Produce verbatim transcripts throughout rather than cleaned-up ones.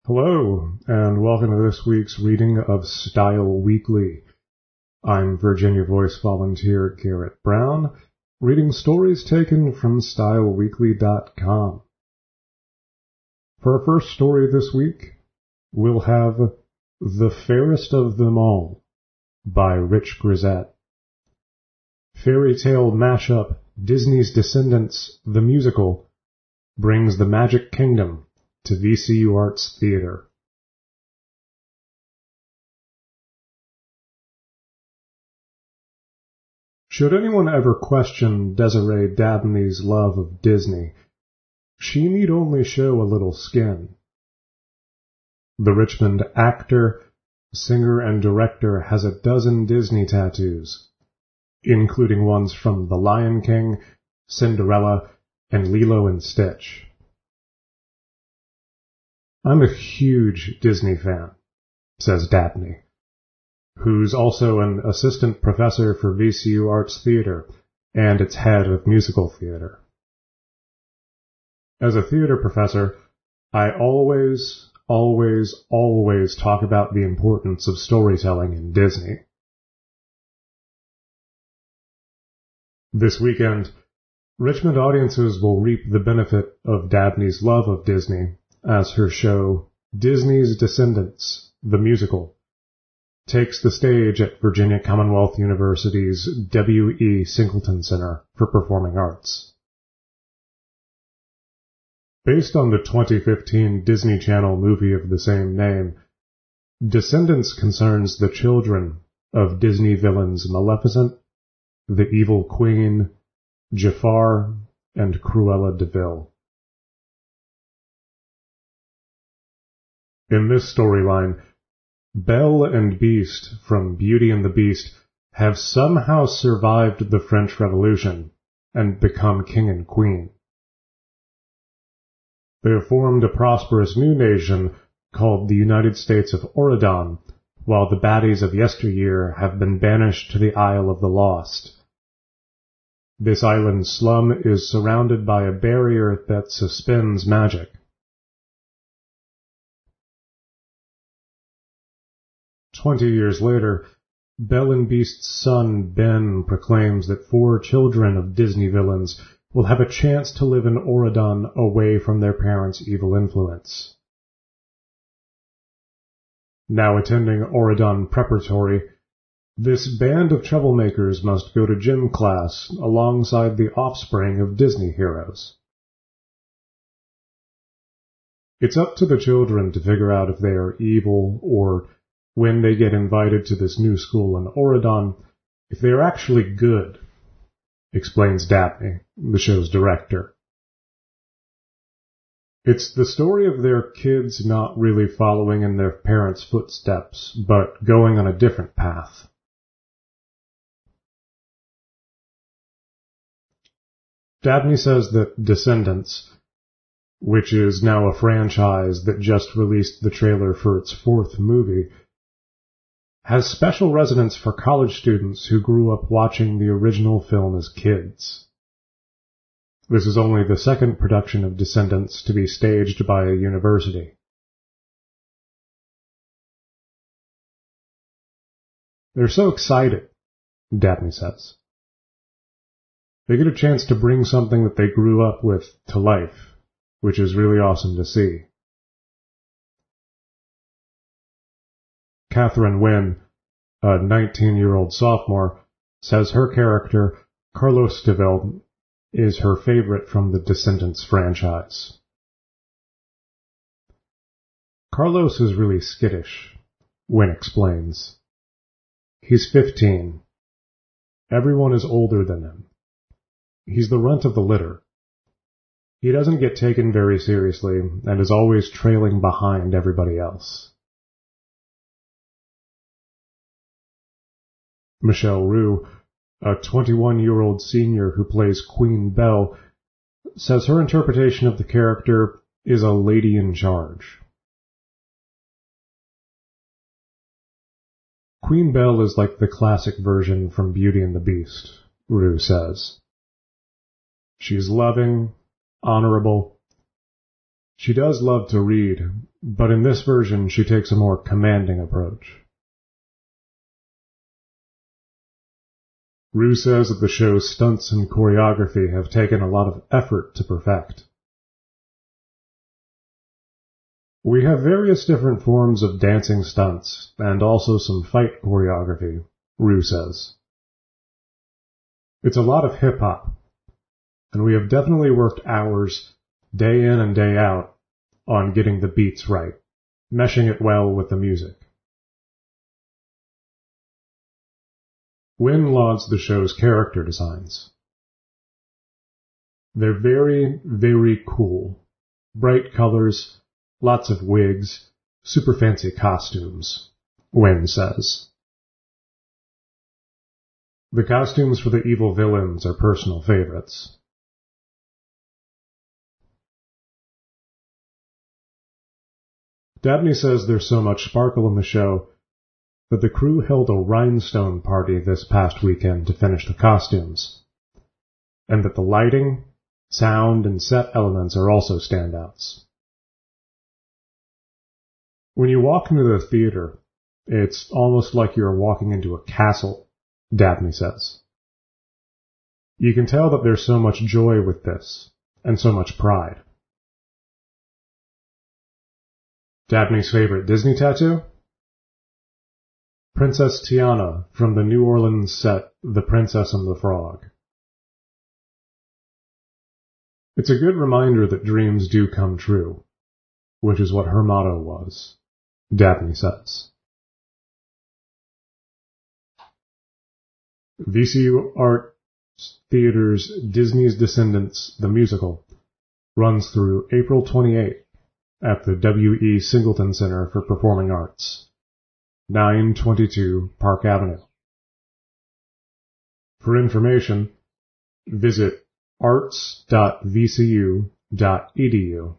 Hello, and welcome to this week's reading of Style Weekly. I'm Virginia Voice volunteer Garrett Brown, reading stories taken from style weekly dot com. For our first story this week, we'll have The Fairest of Them All by Rich Grisette. Fairy tale mashup Disney's Descendants, the Musical, brings the Magic Kingdom to V C U Arts Theater. Should anyone ever question Desiree Dabney's love of Disney, she need only show a little skin. The Richmond actor, singer, and director has a dozen Disney tattoos, including ones from The Lion King, Cinderella, and Lilo and Stitch. I'm a huge Disney fan, says Dabney, who's also an assistant professor for V C U Arts Theater and its head of musical theater. As a theater professor, I always, always, always talk about the importance of storytelling in Disney. This weekend, Richmond audiences will reap the benefit of Dabney's love of Disney as her show, Disney's Descendants, the Musical, takes the stage at Virginia Commonwealth University's W E Singleton Center for Performing Arts. Based on the twenty fifteen Disney Channel movie of the same name, Descendants concerns the children of Disney villains Maleficent, the Evil Queen, Jafar, and Cruella de Vil. In this storyline, Belle and Beast from Beauty and the Beast have somehow survived the French Revolution and become king and queen. They have formed a prosperous new nation called the United States of Auradon, while the baddies of yesteryear have been banished to the Isle of the Lost. This island slum is surrounded by a barrier that suspends magic. Twenty years later, Belle and Beast's son Ben proclaims that four children of Disney villains will have a chance to live in Auradon away from their parents' evil influence. Now attending Auradon Preparatory, this band of troublemakers must go to gym class alongside the offspring of Disney heroes. It's up to the children to figure out if they are evil or, when they get invited to this new school in Auradon, if they are actually good, explains Dabney, the show's director. It's the story of their kids not really following in their parents' footsteps, but going on a different path. Dabney says that Descendants, which is now a franchise that just released the trailer for its fourth movie, has special resonance for college students who grew up watching the original film as kids. This is only the second production of Descendants to be staged by a university. They're so excited, Dabney says. They get a chance to bring something that they grew up with to life, which is really awesome to see. Catherine Wynn, a nineteen-year-old sophomore, says her character, Carlos de Vil, is her favorite from the Descendants franchise. Carlos is really skittish, Wynn explains. He's fifteen. Everyone is older than him. He's the runt of the litter. He doesn't get taken very seriously and is always trailing behind everybody else. Michelle Rue, a twenty-one-year-old senior who plays Queen Belle, says her interpretation of the character is a lady in charge. Queen Belle is like the classic version from Beauty and the Beast, Rue says. She's loving, honorable, She does love to read, but in this version she takes a more commanding approach. Rue says that the show's stunts and choreography have taken a lot of effort to perfect. We have various different forms of dancing stunts, and also some fight choreography, Rue says. It's a lot of hip-hop, and we have definitely worked hours, day in and day out, on getting the beats right, meshing it well with the music. Wynn lauds the show's character designs. They're very, very cool. Bright colors, lots of wigs, super fancy costumes, Wynn says. The costumes for the evil villains are personal favorites. Dabney says there's so much sparkle in the show that the crew held a rhinestone party this past weekend to finish the costumes, and that the lighting, sound, and set elements are also standouts. When you walk into the theater, it's almost like you're walking into a castle, Dabney says. You can tell that there's so much joy with this, and so much pride. Dabney's favorite Disney tattoo? Princess Tiana from the New Orleans set The Princess and the Frog. It's a good reminder that dreams do come true, which is what her motto was, Dabney says. V C U Art Theater's Disney's Descendants, the musical, runs through April twenty-eighth at the W E Singleton Center for Performing Arts, nine twenty-two Park Avenue. For information, visit arts dot v c u dot e d u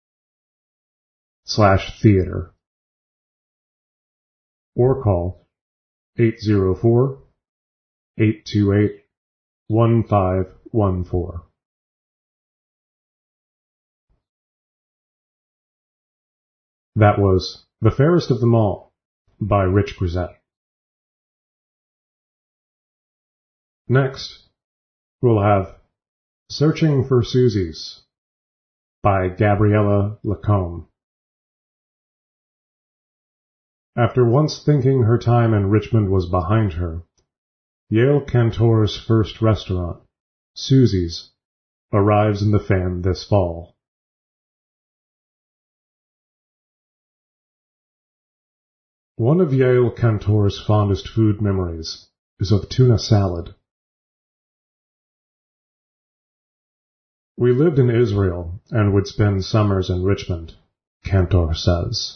slash theater or call eight zero four, eight two eight, one five one four. That was The Fairest of Them All by Rich Grisette. Next, we'll have Searching for Susie's by Gabriella Lacombe. After once thinking her time in Richmond was behind her, Yale Cantor's first restaurant, Susie's, arrives in the fan this fall. One of Yale Cantor's fondest food memories is of tuna salad. We lived in Israel and would spend summers in Richmond, Cantor says.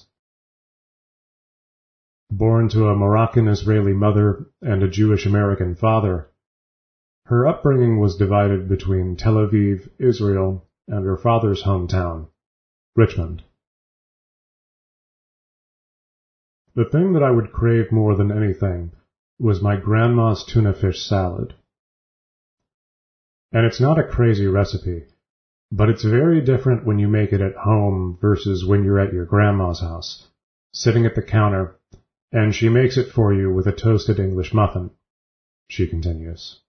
Born to a Moroccan-Israeli mother and a Jewish-American father, her upbringing was divided between Tel Aviv, Israel, and her father's hometown, Richmond. The thing that I would crave more than anything was my grandma's tuna fish salad. And it's not a crazy recipe, but it's very different when you make it at home versus when you're at your grandma's house, sitting at the counter, and she makes it for you with a toasted English muffin, she continues.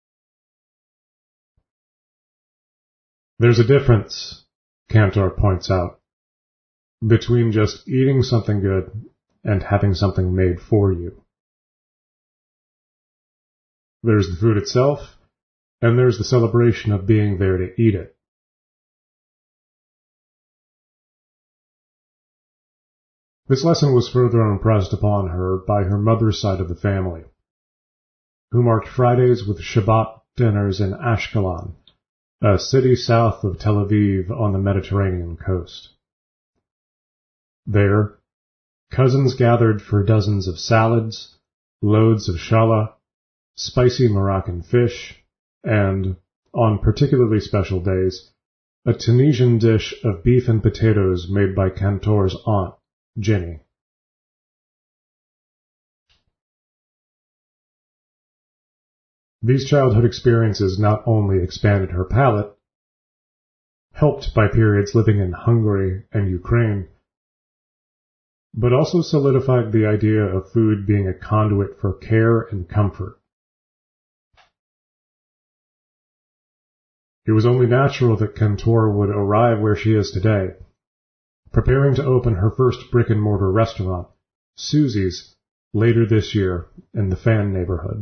There's a difference, Cantor points out, between just eating something good and having something made for you. There's the food itself, and there's the celebration of being there to eat it. This lesson was further impressed upon her by her mother's side of the family, who marked Fridays with Shabbat dinners in Ashkelon, a city south of Tel Aviv on the Mediterranean coast. There, cousins gathered for dozens of salads, loads of challah, spicy Moroccan fish, and, on particularly special days, a Tunisian dish of beef and potatoes made by Cantor's aunt, Jenny. These childhood experiences not only expanded her palate, helped by periods living in Hungary and Ukraine, but also solidified the idea of food being a conduit for care and comfort. It was only natural that Kantor would arrive where she is today, preparing to open her first brick-and-mortar restaurant, Susie's, later this year in the Fan neighborhood.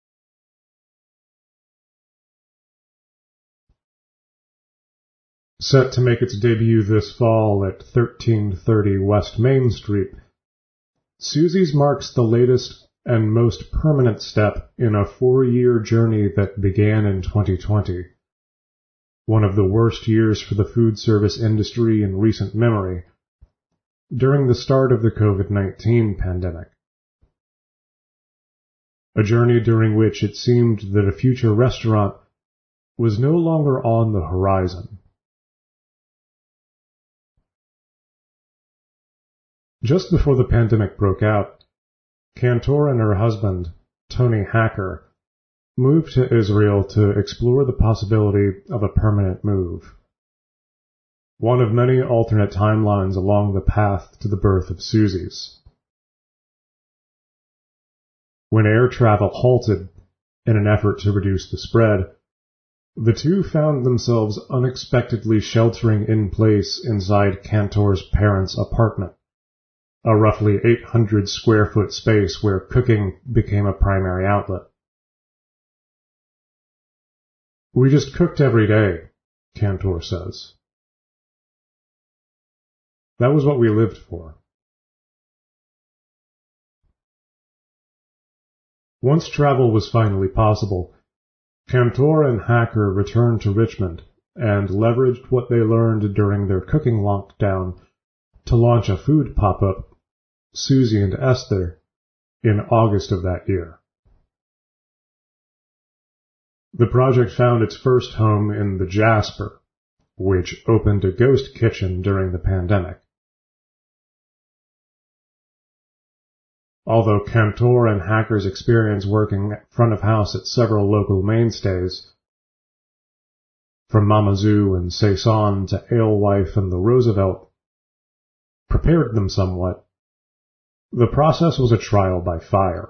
Set to make its debut this fall at thirteen thirty West Main Street, Susie's marks the latest and most permanent step in a four-year journey that began in twenty twenty, one of the worst years for the food service industry in recent memory, during the start of the COVID nineteen pandemic. A journey during which it seemed that a future restaurant was no longer on the horizon. Just before the pandemic broke out, Kantor and her husband, Tony Hacker, moved to Israel to explore the possibility of a permanent move, one of many alternate timelines along the path to the birth of Susie's. When air travel halted in an effort to reduce the spread, the two found themselves unexpectedly sheltering in place inside Kantor's parents' apartment, a roughly eight hundred square foot space where cooking became a primary outlet. "We just cooked every day," Kantor says. "That was what we lived for." Once travel was finally possible, Kantor and Hacker returned to Richmond and leveraged what they learned during their cooking lockdown to launch a food pop-up, Susie and Esther, in August of that year. The project found its first home in the Jasper, which opened a ghost kitchen during the pandemic. Although Kantor and Hacker's experience working front of house at several local mainstays, from Mama Zoo and Saison to Alewife and the Roosevelt, prepared them somewhat, the process was a trial by fire.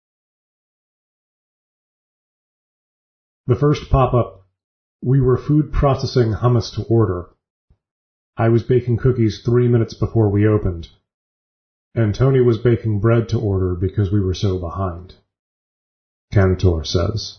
The first pop-up, we were food processing hummus to order. I was baking cookies three minutes before we opened, and Tony was baking bread to order because we were so behind, Kantor says.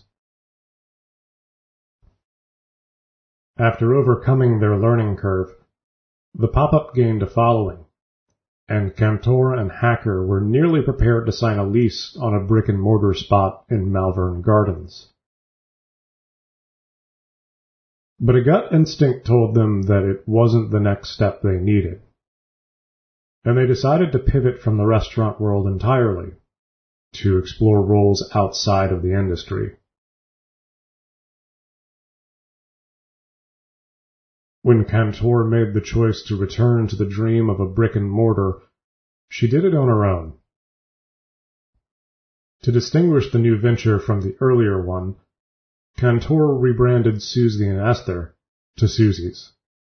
After overcoming their learning curve, the pop-up gained a following, and Kantor and Hacker were nearly prepared to sign a lease on a brick-and-mortar spot in Malvern Gardens. But a gut instinct told them that it wasn't the next step they needed, and they decided to pivot from the restaurant world entirely, to explore roles outside of the industry. When Kantor made the choice to return to the dream of a brick-and-mortar, she did it on her own. To distinguish the new venture from the earlier one, Kantor rebranded Susie and Esther to Susie's.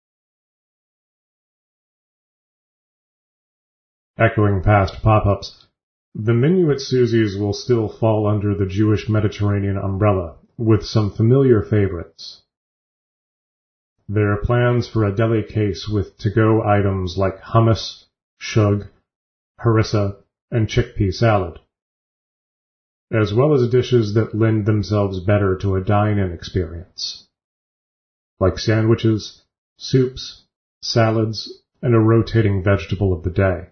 Echoing past pop-ups, the menu at Susie's will still fall under the Jewish Mediterranean umbrella, with some familiar favorites. There are plans for a deli case with to-go items like hummus, shug, harissa, and chickpea salad, as well as dishes that lend themselves better to a dine-in experience, like sandwiches, soups, salads, and a rotating vegetable of the day.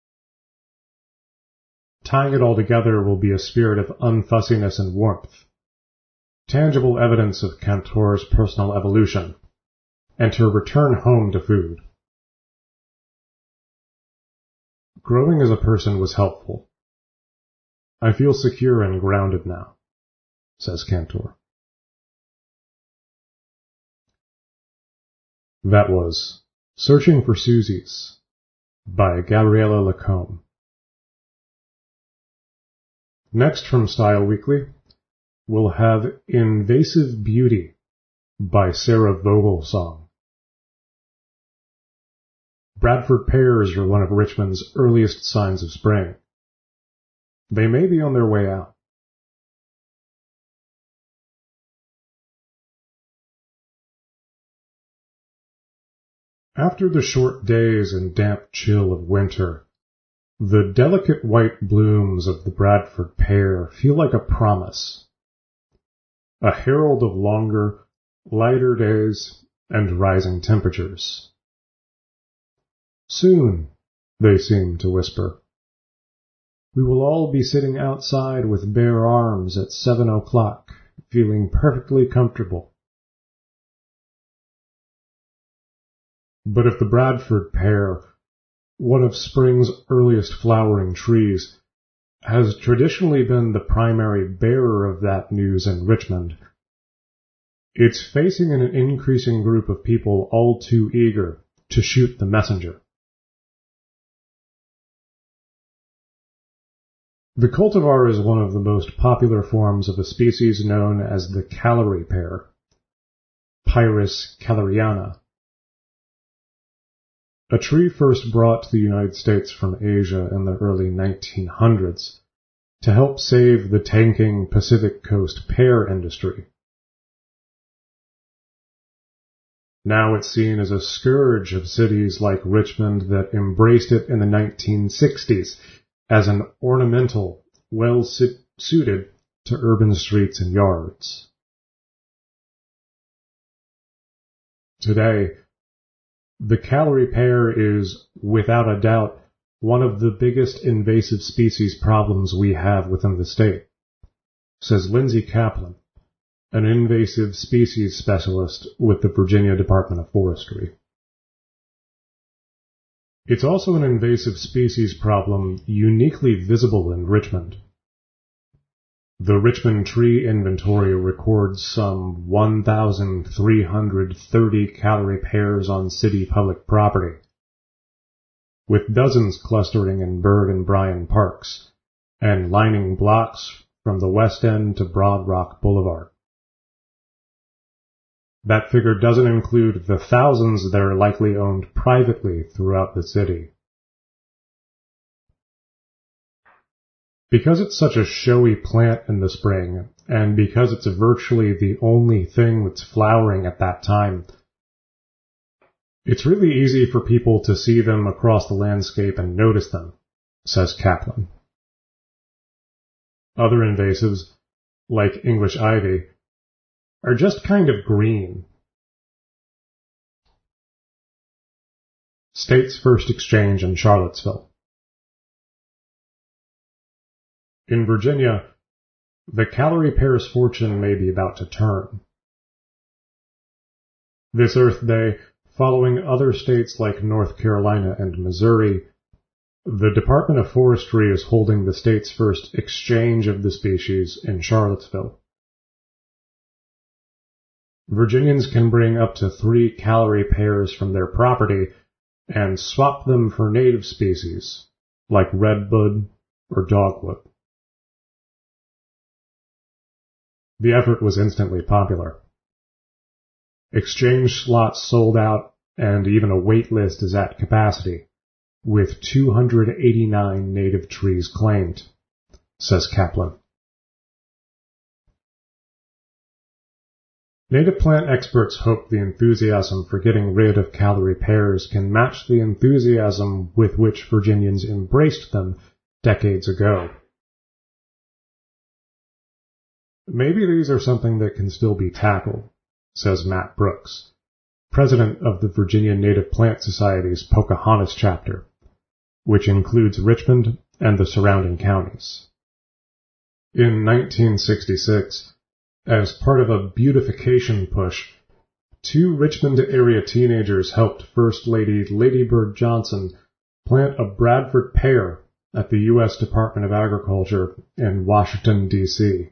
Tying it all together will be a spirit of unfussiness and warmth, tangible evidence of Kantor's personal evolution, and her return home to food. Growing as a person was helpful. I feel secure and grounded now, says Kantor. That was Searching for Susie's by Gabriella Lacombe. Next from Style Weekly, we'll have Invasive Beauty by Sarah Vogelsong. Bradford pears are one of Richmond's earliest signs of spring. They may be on their way out. After the short days and damp chill of winter, the delicate white blooms of the Bradford pear feel like a promise, a herald of longer, lighter days and rising temperatures. Soon, they seem to whisper, we will all be sitting outside with bare arms at seven o'clock, feeling perfectly comfortable. But if the Bradford pear, one of spring's earliest flowering trees, has traditionally been the primary bearer of that news in Richmond, it's facing an increasing group of people all too eager to shoot the messenger. The cultivar is one of the most popular forms of a species known as the Callery pear, Pyrus calleriana. A tree first brought to the United States from Asia in the early nineteen hundreds to help save the tanking Pacific Coast pear industry. Now it's seen as a scourge of cities like Richmond that embraced it in the nineteen sixties as an ornamental, well suited to urban streets and yards. Today, the Callery pear is, without a doubt, one of the biggest invasive species problems we have within the state, says Lindsay Kaplan, an invasive species specialist with the Virginia Department of Forestry. It's also an invasive species problem uniquely visible in Richmond. The Richmond Tree Inventory records some one thousand three hundred thirty Callery pears on city public property, with dozens clustering in Bird and Bryan parks, and lining blocks from the West End to Broad Rock Boulevard. That figure doesn't include the thousands that are likely owned privately throughout the city. Because it's such a showy plant in the spring, and because it's virtually the only thing that's flowering at that time, it's really easy for people to see them across the landscape and notice them, says Kaplan. Other invasives, like English ivy, are just kind of green. State's first exchange in Charlottesville. In Virginia, the Callery pear's fortune may be about to turn. This Earth Day, following other states like North Carolina and Missouri, the Department of Forestry is holding the state's first exchange of the species in Charlottesville. Virginians can bring up to three Callery pears from their property and swap them for native species, like redbud or dogwood. The effort was instantly popular. Exchange slots sold out, and even a wait list is at capacity, with two hundred eighty-nine native trees claimed, says Kaplan. Native plant experts hope the enthusiasm for getting rid of Callery pears can match the enthusiasm with which Virginians embraced them decades ago. Maybe these are something that can still be tackled, says Matt Brooks, president of the Virginia Native Plant Society's Pocahontas chapter, which includes Richmond and the surrounding counties. In nineteen sixty-six, as part of a beautification push, two Richmond area teenagers helped First Lady Lady Bird Johnson plant a Bradford pear at the U S Department of Agriculture in Washington, D C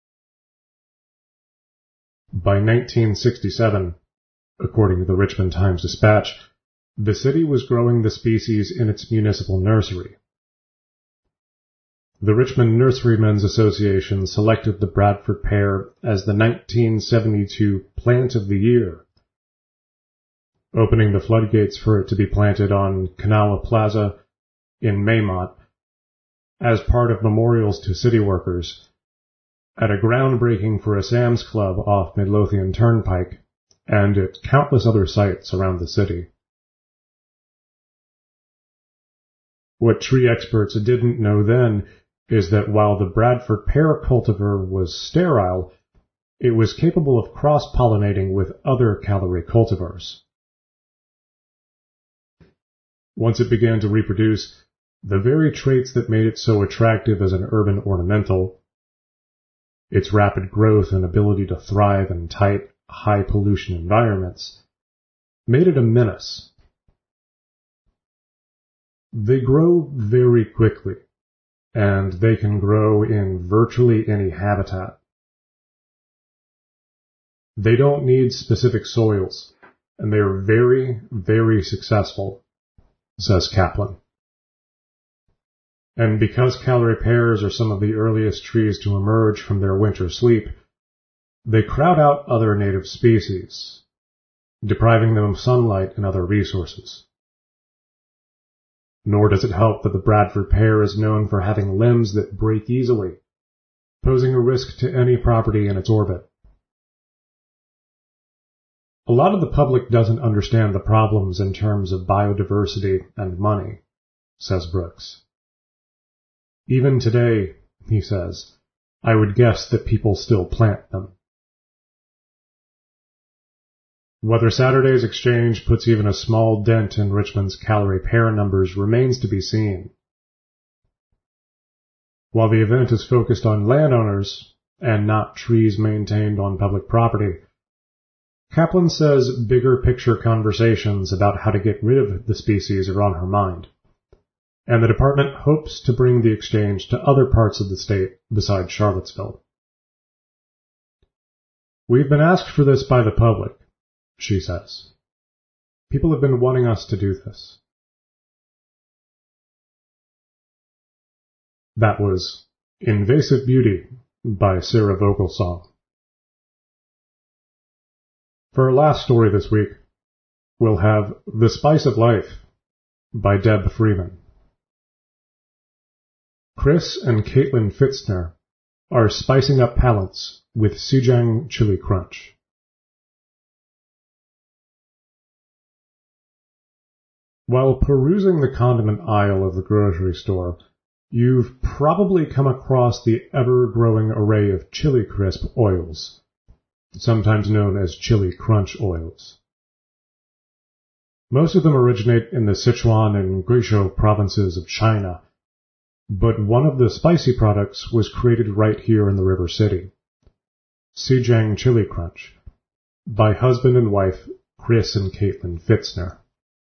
By nineteen sixty-seven, according to the Richmond Times-Dispatch, the city was growing the species in its municipal nursery. The Richmond Nurserymen's Association selected the Bradford pear as the nineteen seventy-two Plant of the Year. opening the floodgates for it to be planted on Kanawha Plaza in Maymont as part of memorials to city workers, at a groundbreaking for a Sam's Club off Midlothian Turnpike, and at countless other sites around the city. What tree experts didn't know then is that while the Bradford pear cultivar was sterile, it was capable of cross-pollinating with other Callery cultivars. Once it began to reproduce, the very traits that made it so attractive as an urban ornamental, its rapid growth and ability to thrive in tight, high-pollution environments, made it a menace. They grow very quickly, and they can grow in virtually any habitat. They don't need specific soils, and they are very, very successful, says Kaplan. And because Callery pears are some of the earliest trees to emerge from their winter sleep, they crowd out other native species, depriving them of sunlight and other resources. Nor does it help that the Bradford pear is known for having limbs that break easily, posing a risk to any property in its orbit. A lot of the public doesn't understand the problems in terms of biodiversity and money, says Brooks. Even today, he says, I would guess that people still plant them. Whether Saturday's exchange puts even a small dent in Richmond's Callery pear numbers remains to be seen. While the event is focused on landowners and not trees maintained on public property, Kaplan says bigger picture conversations about how to get rid of the species are on her mind, and the department hopes to bring the exchange to other parts of the state besides Charlottesville. We've been asked for this by the public, she says. People have been wanting us to do this. That was Invasive Beauty by Sarah Vogelsong. For our last story this week, we'll have The Spice of Life by Deb Freeman. Chris and Caitlin Fitzner are spicing up palates with Sijang Chili Crunch. While perusing the condiment aisle of the grocery store, you've probably come across the ever-growing array of chili crisp oils, sometimes known as chili crunch oils. Most of them originate in the Sichuan and Guizhou provinces of China, but one of the spicy products was created right here in the River City, Sijang Chili Crunch, by husband and wife Chris and Caitlin Fitzner.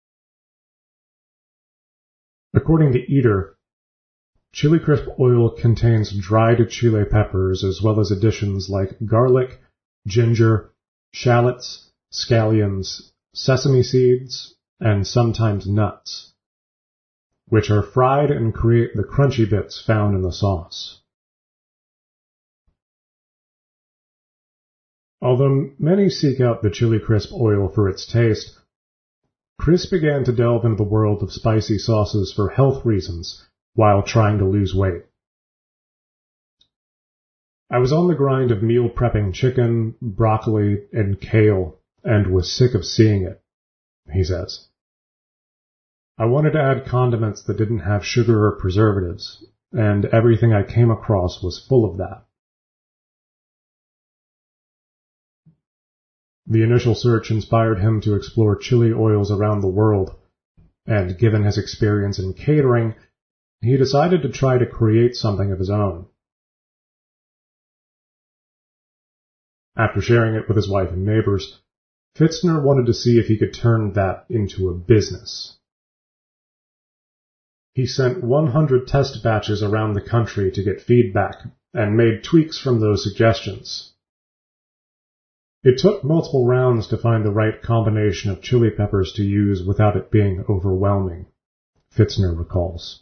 According to Eater, chili crisp oil contains dried chile peppers as well as additions like garlic, ginger, shallots, scallions, sesame seeds, and sometimes nuts, which are fried and create the crunchy bits found in the sauce. Although many seek out the chili crisp oil for its taste, Chris began to delve into the world of spicy sauces for health reasons while trying to lose weight. I was on the grind of meal prepping chicken, broccoli, and kale, and was sick of seeing it, he says. I wanted to add condiments that didn't have sugar or preservatives, and everything I came across was full of that. The initial search inspired him to explore chili oils around the world, and given his experience in catering, he decided to try to create something of his own. After sharing it with his wife and neighbors, Fitzner wanted to see if he could turn that into a business. He sent one hundred test batches around the country to get feedback, and made tweaks from those suggestions. It took multiple rounds to find the right combination of chili peppers to use without it being overwhelming, Fitzner recalls.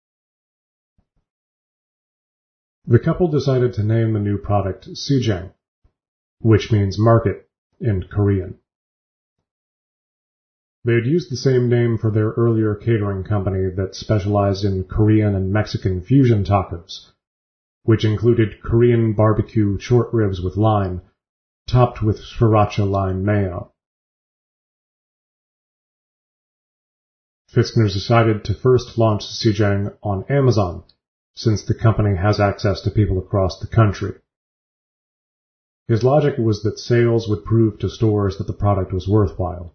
The couple decided to name the new product Sijang, which means market in Korean. They had used the same name for their earlier catering company that specialized in Korean and Mexican fusion tacos, which included Korean barbecue short ribs with lime, topped with sriracha lime mayo. Fitzner decided to first launch Sijang on Amazon, since the company has access to people across the country. His logic was that sales would prove to stores that the product was worthwhile.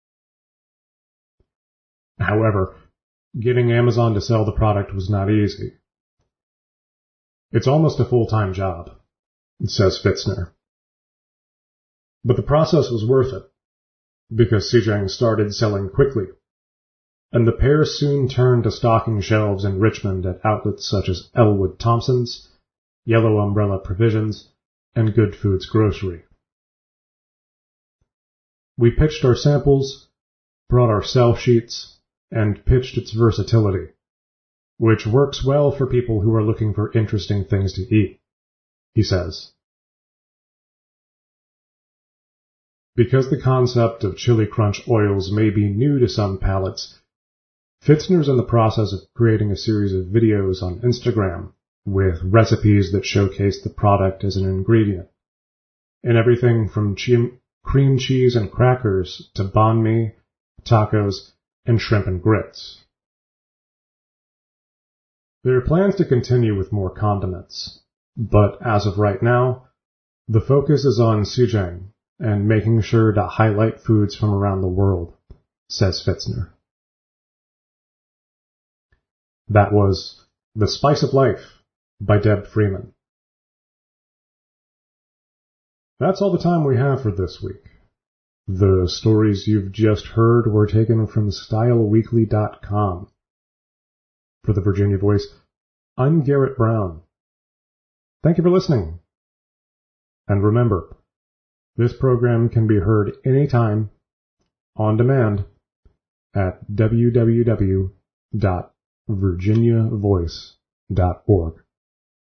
However, getting Amazon to sell the product was not easy. It's almost a full-time job, says Fitzner. But the process was worth it, because Sijang started selling quickly, and the pair soon turned to stocking shelves in Richmond at outlets such as Elwood Thompson's, Yellow Umbrella Provisions, and Good Foods Grocery. We pitched our samples, brought our sell sheets, and pitched its versatility, which works well for people who are looking for interesting things to eat, he says. Because the concept of chili crunch oils may be new to some palates, Fitzner's in the process of creating a series of videos on Instagram with recipes that showcase the product as an ingredient, in everything from che- cream cheese and crackers to banh mi, tacos, and shrimp and grits. There are plans to continue with more condiments, but as of right now, the focus is on Sijang and making sure to highlight foods from around the world, says Fitzner. That was The Spice of Life by Deb Freeman. That's all the time we have for this week. The stories you've just heard were taken from style weekly dot com. For the Virginia Voice, I'm Garrett Brown. Thank you for listening. And remember, this program can be heard anytime, on demand, at w w w dot virginia voice dot org.